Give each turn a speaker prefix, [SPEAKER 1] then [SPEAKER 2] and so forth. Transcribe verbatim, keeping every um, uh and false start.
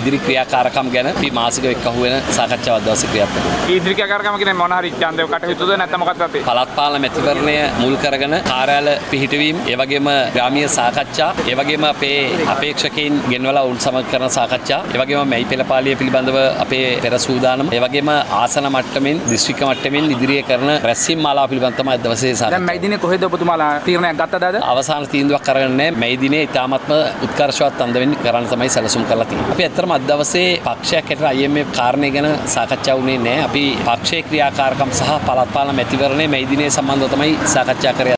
[SPEAKER 1] ඉදිරි ක්‍රියාකාරකම් ගැන අපි මාසිකව එක්කහුව වෙන සාකච්ඡාවක් දවසේ ක්‍රියාත්මක වෙනවා.
[SPEAKER 2] ඉදිරි ක්‍රියාකාරකම් කියන්නේ මොන හරි ඡන්දේ කටයුතුද නැත්නම් මොකක්ද අපේ?
[SPEAKER 1] පළාත් පාලන මැතිවරණය මුල් කරගෙන කාර්යාල පිහිටවීම, ඒ වගේම ග්‍රාමීය සාකච්ඡා, ඒ වගේම අපේ අපේක්ෂකයින් ගෙන්වලා උන් සමග කරන සාකච්ඡා, ඒ වගේම මැයි පෙළපාලිය පිළිබඳව අපේ පෙර සූදානම්, ඒ වගේම ආසන මට්ටමින්, දිස්ත්‍රික්ක මට්ටමින් ඉදිරියේ කරන රැස්වීම් මාලාව පිළිබඳව තමයි දවසේ සාකච්ඡා.
[SPEAKER 2] දැන් මැයි දිනේ කොහෙද ඔබතුමාලා තීරණයක් ගත්තද අද?
[SPEAKER 1] අවසාන තීන්දුවක් කරගෙන නැහැ. මැයි දිනේ ඉතාමත්ම උත්කර්ෂවත් අන්දමින් කරන්න තමයි සැලසුම් කරලා තියෙන්නේ. අපි ඇත්තටම අද දවසේ පක්ෂයක් හැටියට I M F කාරණේ ගැන සාකච්ඡා වුණේ නැහැ. අපි පක්ෂයේ ක්‍රියාකාරකම් සහ පළාත් පාලන මැතිවරණයේ මැයි දිනේ සම්බන්ධව තමයි සාකච්ඡා කරේ.